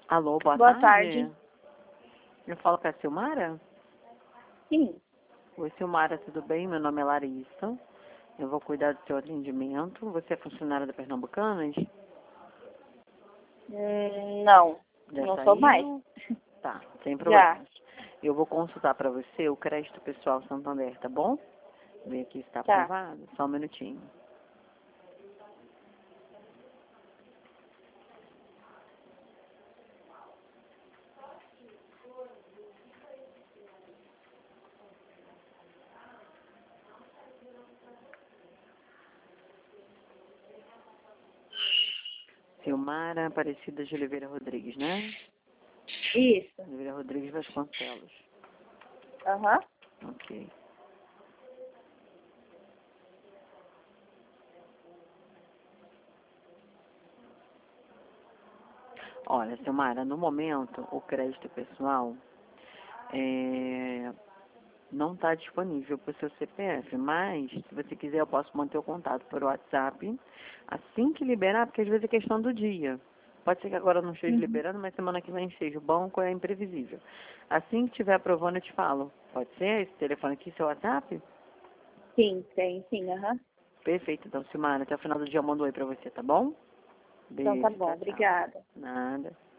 Alô, boa Boa tarde. tarde. Eu falo com a Silmara? Sim. Oi, Silmara, tudo bem? Meu nome é Larissa. Eu vou cuidar do seu atendimento. Você é funcionária da Pernambucanas? Não. Já Não sou mais. saiu? Tá, sem Já. problemas. Eu vou consultar para você o crédito pessoal Santander, tá bom? Ver aqui se está Tá. aprovado. Só um minutinho. Silmara Aparecida de Oliveira Rodrigues, né? Isso. Oliveira Rodrigues Vasconcelos. Aham. Ok. Olha, Silmara, no momento, o crédito pessoal não está disponível para o seu CPF, mas se você quiser eu posso manter o contato por WhatsApp assim que liberar, porque às vezes é questão do dia. Pode ser que agora não esteja Uhum. liberando, mas semana que vem esteja. O banco é imprevisível. Assim que estiver aprovando, eu te falo. Pode ser esse telefone aqui, seu WhatsApp? Sim, tem sim, aham. Perfeito, então, Silmara. Até o final do dia eu mando um oi para você, tá bom? Então tá Beijo, bom, tchau, tchau. obrigada. Nada.